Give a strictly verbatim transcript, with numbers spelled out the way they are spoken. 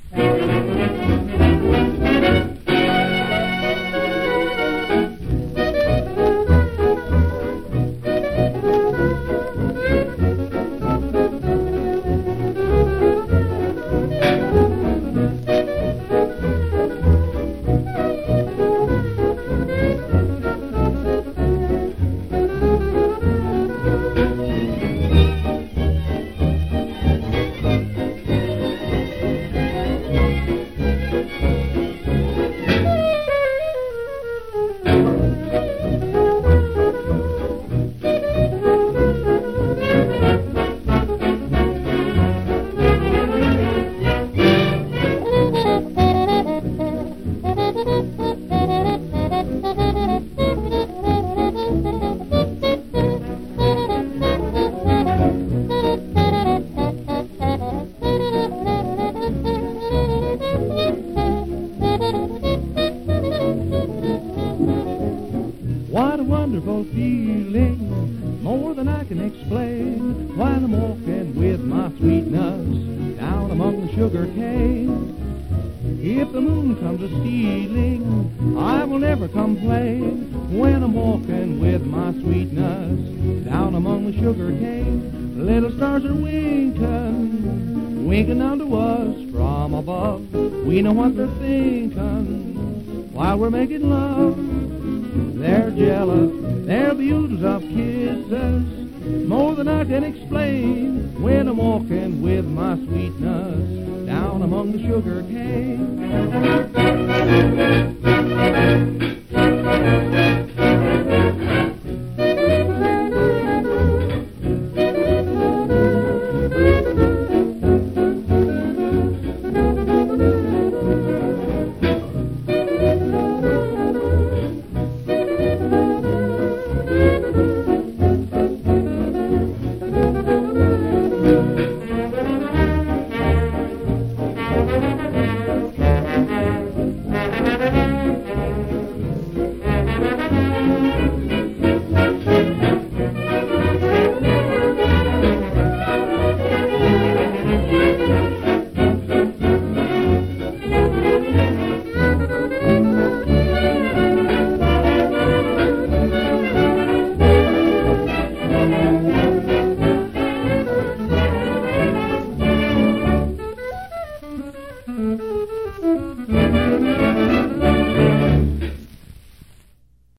What a wonderful feeling, more than I can explain, while I'm walking with my sweet nuts down among the sugar cane. If the moon comes a-stealing, I will never complain, when I'm walking with my sweet nuts down among the sugar cane. Little stars are winking, winking unto us from above. We know what they're thinking while we're making love. They're jealous, they're beauties of kisses, more than I can explain, when I'm walking with my sweet nuts down among the sugar cane.